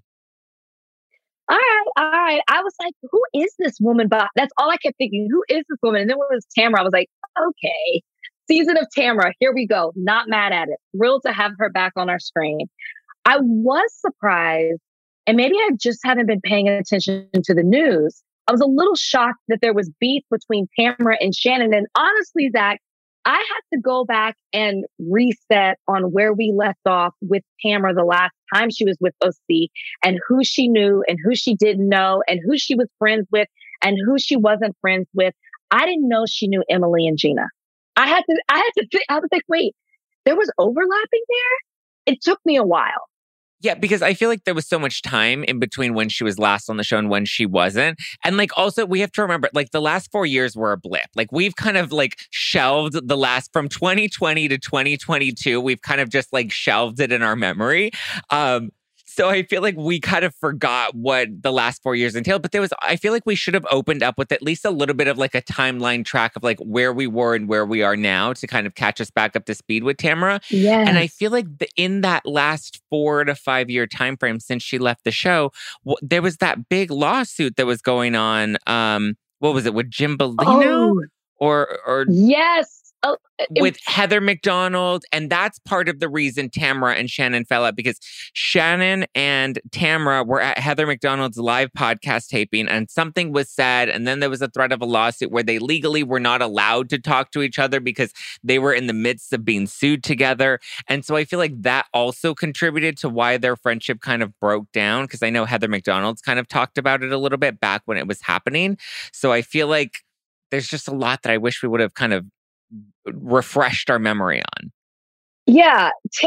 All right. I was like, who is this woman? But that's all I kept thinking. Who is this woman? And then when it was Tamra, I was like, okay. Season of Tamra. Here we go. Not mad at it. Thrilled to have her back on our screen. I was surprised, and maybe I just haven't been paying attention to the news. I was a little shocked that there was beef between Tamra and Shannon. And honestly, Zach, I had to go back and reset on where we left off with Tamra the last time she was with OC, and who she knew and who she didn't know and who she was friends with and who she wasn't friends with. I didn't know she knew Emily and Gina. I had to think, I was like, wait, there was overlapping there? It took me a while. Yeah, because I feel like there was so much time in between when she was last on the show and when she wasn't. And like, also we have to remember, like the last 4 years were a blip. Like we've kind of like shelved the last from 2020 to 2022. We've kind of just like shelved it in our memory. So I feel like we kind of forgot what the last 4 years entailed, but I feel like we should have opened up with at least a little bit of like a timeline track of like where we were and where we are now to kind of catch us back up to speed with Tamra. Yes. And I feel like in that last 4 to 5 year time frame since she left the show, there was that big lawsuit that was going on. What was it, with Jim Bellino? Or yes. With Heather McDonald. And that's part of the reason Tamra and Shannon fell out, because Shannon and Tamra were at Heather McDonald's live podcast taping and something was said. And then there was a threat of a lawsuit where they legally were not allowed to talk to each other because they were in the midst of being sued together. And so I feel like that also contributed to why their friendship kind of broke down, because I know Heather McDonald's kind of talked about it a little bit back when it was happening. So I feel like there's just a lot that I wish we would have kind of refreshed our memory on. Yeah.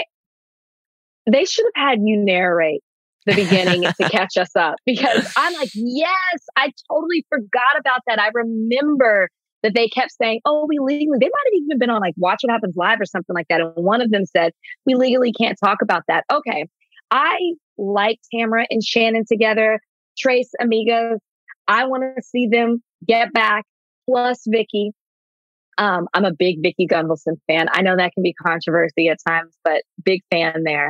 They should have had you narrate the beginning to catch us up, because I'm like, yes, I totally forgot about that. I remember that they kept saying, oh, we legally, they might have even been on like Watch What Happens Live or something like that. And one of them said, we legally can't talk about that. Okay. I like Tamra and Shannon together. Trace, amigas. I want to see them get back. Plus Vicky. I'm a big Vicky Gunvalson fan. I know that can be controversy at times, but big fan there.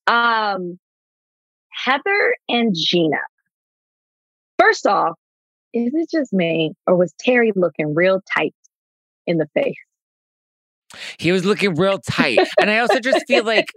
Heather and Gina. First off, is it just me, or was Terry looking real tight in the face? He was looking real tight. And I also just feel like,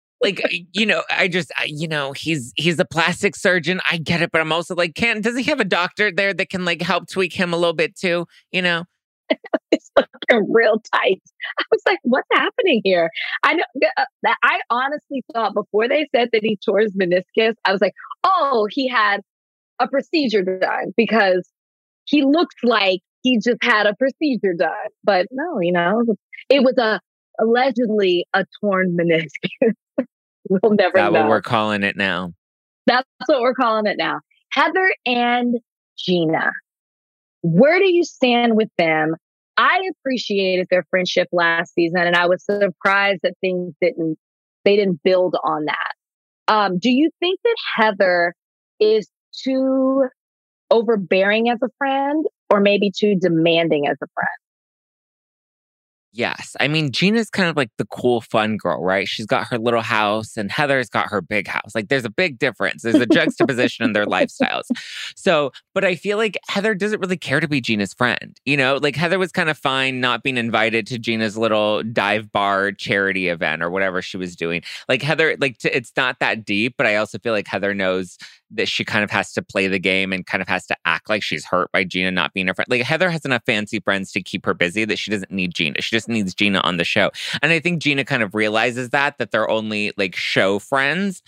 he's a plastic surgeon. I get it. But I'm also like, does he have a doctor there that can like help tweak him a little bit too? You know? It's looking real tight. I was like, what's happening here? I know that I honestly thought before they said that he tore his meniscus, I was like, oh, he had a procedure done, because he looks like he just had a procedure done. But no, it was allegedly a torn meniscus. We'll never know. That's what we're calling it now. That's what we're calling it now. Heather and Gina. Where do you stand with them? I appreciated their friendship last season, and I was surprised that they didn't build on that. Do you think that Heather is too overbearing as a friend, or maybe too demanding as a friend? Yes. I mean, Gina's kind of like the cool, fun girl, right? She's got her little house and Heather's got her big house. Like there's a big difference. There's a juxtaposition in their lifestyles. So, but I feel like Heather doesn't really care to be Gina's friend. You know, like Heather was kind of fine not being invited to Gina's little dive bar charity event or whatever she was doing. Like Heather, like it's not that deep, but I also feel like Heather knows that she kind of has to play the game and kind of has to act like she's hurt by Gina not being her friend. Like Heather has enough fancy friends to keep her busy that she doesn't need Gina. She just needs Gina on the show. And I think Gina kind of realizes that they're only like show friends.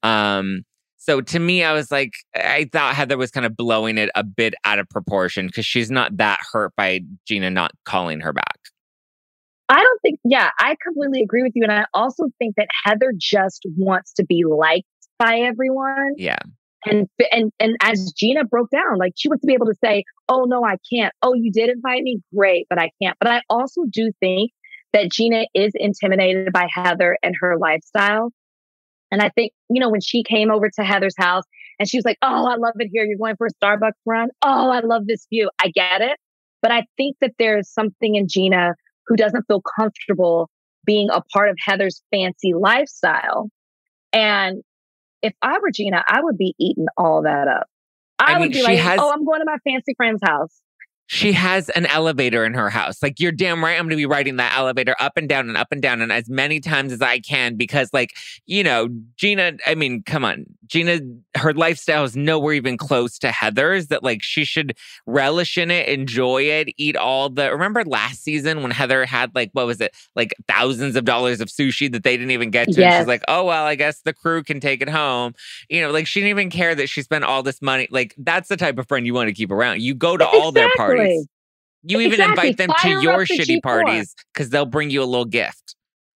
So to me, I was like, I thought Heather was kind of blowing it a bit out of proportion because she's not that hurt by Gina not calling her back. I don't think, I completely agree with you. And I also think that Heather just wants to be liked by everyone. Yeah. And as Gina broke down, like she wants to be able to say, oh, no, I can't. Oh, you did invite me? Great, but I can't. But I also do think that Gina is intimidated by Heather and her lifestyle. And I think, when she came over to Heather's house and she was like, oh, I love it here. You're going for a Starbucks run. Oh, I love this view. I get it. But I think that there's something in Gina who doesn't feel comfortable being a part of Heather's fancy lifestyle. And if I were Gina, I would be eating all that up. I would be like, oh, I'm going to my fancy friend's house. She has an elevator in her house. Like, you're damn right I'm going to be riding that elevator up and down and as many times as I can because, like, Gina, I mean, come on. Gina, her lifestyle is nowhere even close to Heather's that, like, she should relish in it, enjoy it, eat all the... Remember last season when Heather had, like, what was it? Like, thousands of dollars of sushi that they didn't even get to. Yes. And she's like, oh, well, I guess the crew can take it home. Like, she didn't even care that she spent all this money. Like, that's the type of friend you want to keep around. You go to all their parties. You even invite them to your shitty parties because they'll bring you a little gift.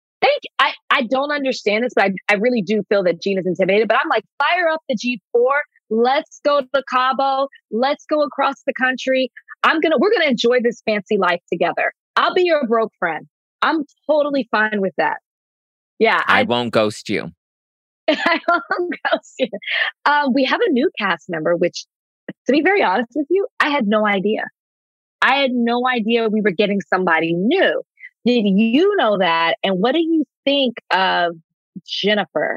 I don't understand this, but I really do feel that Gina's intimidated. But I'm like, fire up the G4. Let's go to Cabo. Let's go across the country. We're gonna enjoy this fancy life together. I'll be your broke friend. I'm totally fine with that. Yeah, I won't ghost you. I won't ghost you. We have a new cast member, which, to be very honest with you, I had no idea. I had no idea we were getting somebody new. Did you know that? And what do you think of Jennifer?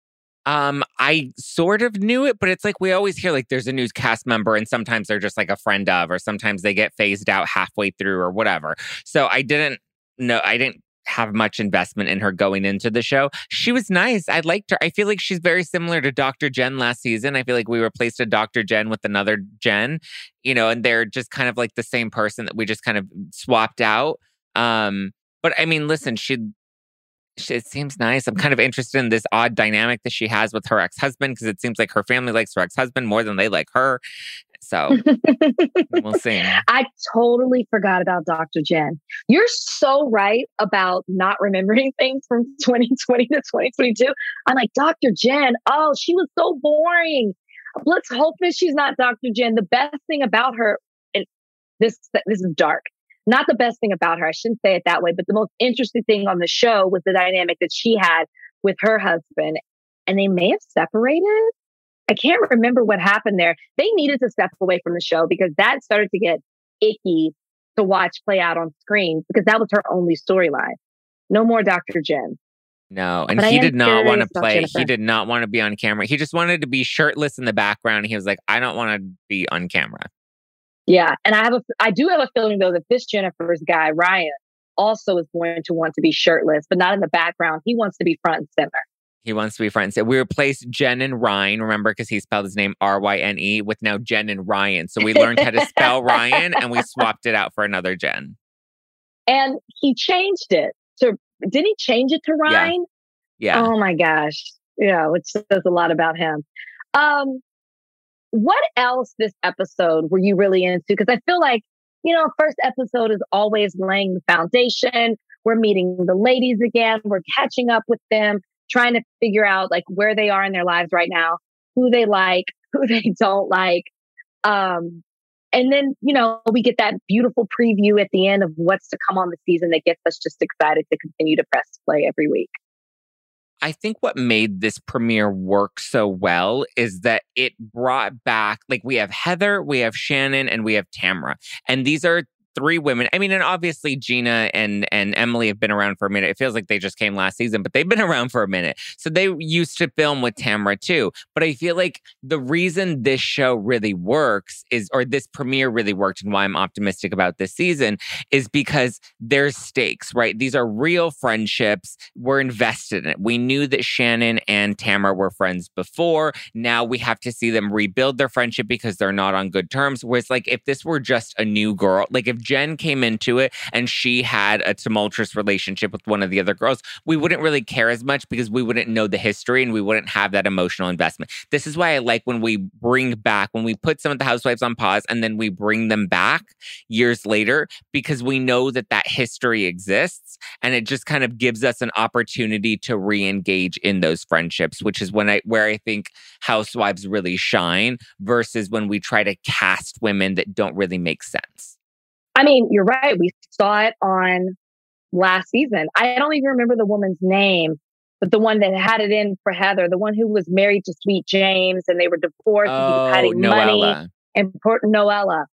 I sort of knew it, but it's like we always hear like there's a new cast member and sometimes they're just like a friend of, or sometimes they get phased out halfway through or whatever. So I didn't have much investment in her going into the show. She was nice. I liked her. I feel like she's very similar to Dr. Jen last season. I feel like we replaced a Dr. Jen with another Jen, and they're just kind of like the same person that we just kind of swapped out. But I mean, listen, it seems nice. I'm kind of interested in this odd dynamic that she has with her ex-husband because it seems like her family likes her ex-husband more than they like her. So we'll see. I totally forgot about Dr. Jen. You're so right about not remembering things from 2020 to 2022. I'm like, Dr. Jen, oh, she was so boring. Let's hope that she's not Dr. Jen. The best thing about her, and this is dark, not the best thing about her, I shouldn't say it that way, but the most interesting thing on the show was the dynamic that she had with her husband. And they may have separated. I can't remember what happened there. They needed to step away from the show because that started to get icky to watch play out on screen because that was her only storyline. No more Dr. Jen. No, and he did not want to play. Jennifer. He did not want to be on camera. He just wanted to be shirtless in the background. He was like, I don't want to be on camera. Yeah, and I do have a feeling though that this Jennifer's guy, Ryan, also is going to want to be shirtless, but not in the background. He wants to be front and center. He wants to be front and center. We replaced Jen and Ryan, remember, because he spelled his name R-Y-N-E, with now Jen and Ryan. So we learned how to spell Ryan and we swapped it out for another Jen. And he changed it to, didn't he change it to Ryan? Yeah. Oh my gosh. Yeah, which says a lot about him. What else this episode were you really into? Because I feel like, first episode is always laying the foundation. We're meeting the ladies again. We're catching up with them, trying to figure out like where they are in their lives right now, who they like, who they don't like. And then, we get that beautiful preview at the end of what's to come on the season that gets us just excited to continue to press play every week. I think what made this premiere work so well is that it brought back, like, we have Heather, we have Shannon, and we have Tamra. And these are three women. I mean, and obviously Gina and Emily have been around for a minute. It feels like they just came last season, but they've been around for a minute. So they used to film with Tamra too. But I feel like the reason this show really works or this premiere really worked, and why I'm optimistic about this season, is because there's stakes, right? These are real friendships. We're invested in it. We knew that Shannon and Tamra were friends before. Now we have to see them rebuild their friendship because they're not on good terms. Whereas like if this were just a new girl, like if Jen came into it and she had a tumultuous relationship with one of the other girls, we wouldn't really care as much because we wouldn't know the history and we wouldn't have that emotional investment. This is why I like when we put some of the housewives on pause and then we bring them back years later, because we know that history exists and it just kind of gives us an opportunity to re-engage in those friendships, which is where I think housewives really shine versus when we try to cast women that don't really make sense. I mean, you're right. We saw it on last season. I don't even remember the woman's name, but the one that had it in for Heather, the one who was married to Sweet James and they were divorced and he was hiding money. And Noella.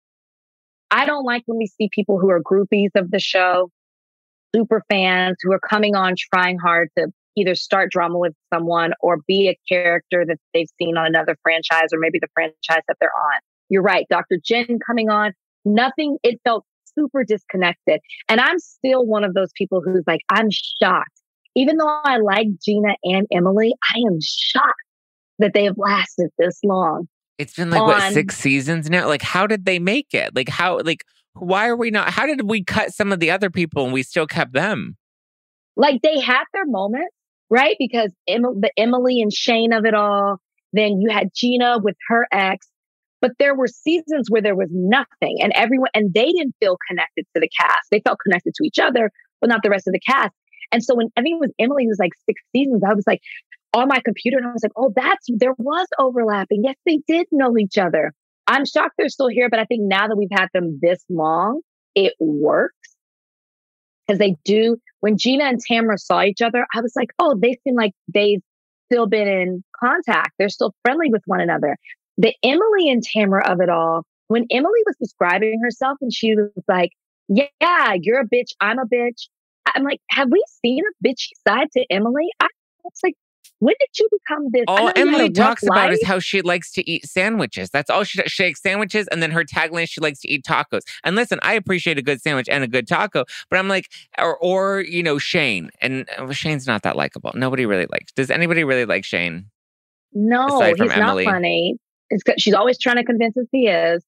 I don't like when we see people who are groupies of the show, super fans who are coming on trying hard to either start drama with someone or be a character that they've seen on another franchise or maybe the franchise that they're on. You're right. Dr. Jen coming on, it felt super disconnected. And I'm still one of those people who's like, I'm shocked. Even though I like Gina and Emily, I am shocked that they have lasted this long. It's been like, 6 seasons now? Like, how did they make it? Why are we not? How did we cut some of the other people and we still kept them? Like, they had their moments, right? Because the Emily and Shane of it all. Then you had Gina with her ex. But there were seasons where there was nothing and they didn't feel connected to the cast. They felt connected to each other, but not the rest of the cast. And so when I think it was Emily, who was like 6 seasons, I was like, on my computer and I was like, oh, there was overlapping. Yes, they did know each other. I'm shocked they're still here, but I think now that we've had them this long, it works. Because they do, when Gina and Tamra saw each other, I was like, oh, they seem like they've still been in contact. They're still friendly with one another. The Emily and Tamra of it all, when Emily was describing herself and she was like, yeah, you're a bitch, I'm a bitch. I'm like, have we seen a bitchy side to Emily? It's like, when did you become this? All Emily talks about is how she likes to eat sandwiches. That's all she does. She likes sandwiches, and then her tagline is she likes to eat tacos. And listen, I appreciate a good sandwich and a good taco, but I'm like, or Shane. And Shane's not that likable. Nobody really likes. Does anybody really like Shane? No, he's Emily? Not funny. She's always trying to convince us he is.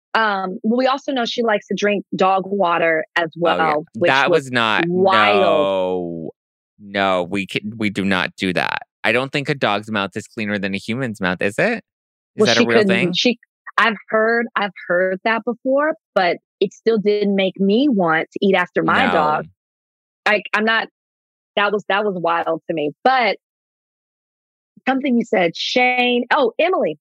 We also know she likes to drink dog water as well. Oh, yeah. Which that was not wild. No, we do not do that. I don't think a dog's mouth is cleaner than a human's mouth, is it? Is that a real thing? I've heard that before, but it still didn't make me want to eat after my dog. I'm not. That was wild to me. But something you said, Shane. Oh, Emily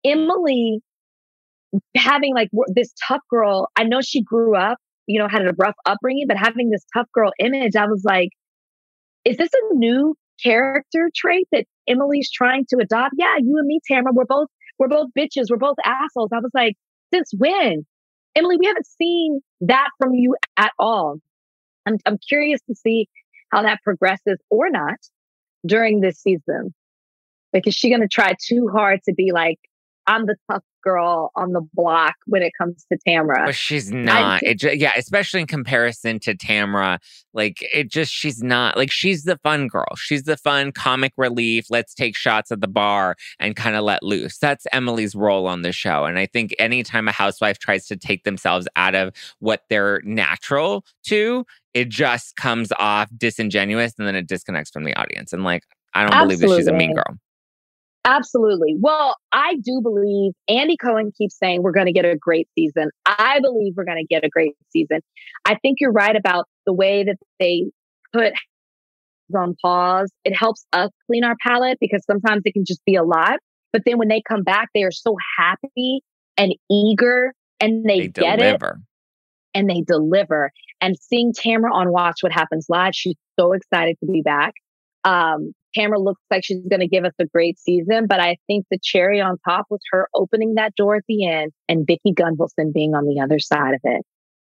having like this tough girl. I know she grew up, had a rough upbringing, but having this tough girl image, I was like, is this a new character trait that Emily's trying to adopt? Yeah, you and me, Tamra, we're both bitches. We're both assholes. I was like, since when? Emily, we haven't seen that from you at all. I'm curious to see how that progresses or not during this season. Like, is she going to try too hard to be like, I'm the tough girl on the block when it comes to Tamra? But she's not. Especially in comparison to Tamra. She's not. Like, she's the fun girl. She's the fun comic relief. Let's take shots at the bar and kind of let loose. That's Emily's role on the show. And I think anytime a housewife tries to take themselves out of what they're natural to, it just comes off disingenuous and then it disconnects from the audience. And I don't believe that she's a mean girl. Absolutely. Well, I do believe Andy Cohen keeps saying we're going to get a great season. I believe we're going to get a great season. I think you're right about the way that they put on pause. It helps us clean our palate because sometimes it can just be a lot. But then when they come back, they are so happy and eager and they get deliver. It. And they deliver. And seeing Tamra on Watch What Happens Live, she's so excited to be back. Tamra looks like she's going to give us a great season, but I think the cherry on top was her opening that door at the end and Vicki Gunvalson being on the other side of it.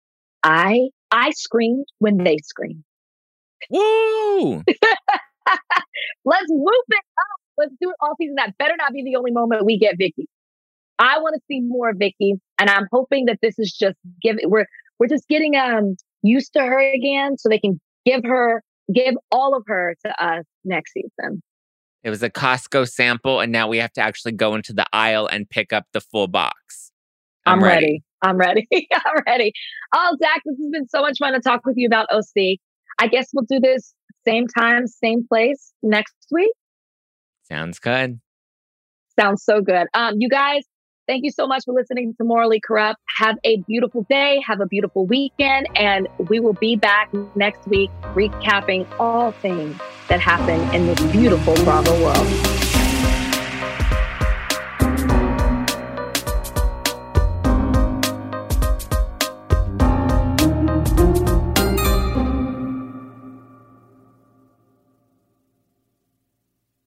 I screamed when they screamed. Woo! Let's whoop it up. Let's do it all season. That better not be the only moment we get Vicky. I want to see more of Vicky, and I'm hoping that this is just we're just getting used to her again, so they can give all of her to us next season. It was a Costco sample, and now we have to actually go into the aisle and pick up the full box. I'm ready. I'm ready. I'm ready. Oh, Zach, this has been so much fun to talk with you about OC. I guess we'll do this same time, same place next week. Sounds good. Sounds so good. You guys, thank you so much for listening to Morally Corrupt. Have a beautiful day. Have a beautiful weekend. And we will be back next week recapping all things that happen in this beautiful Bravo world.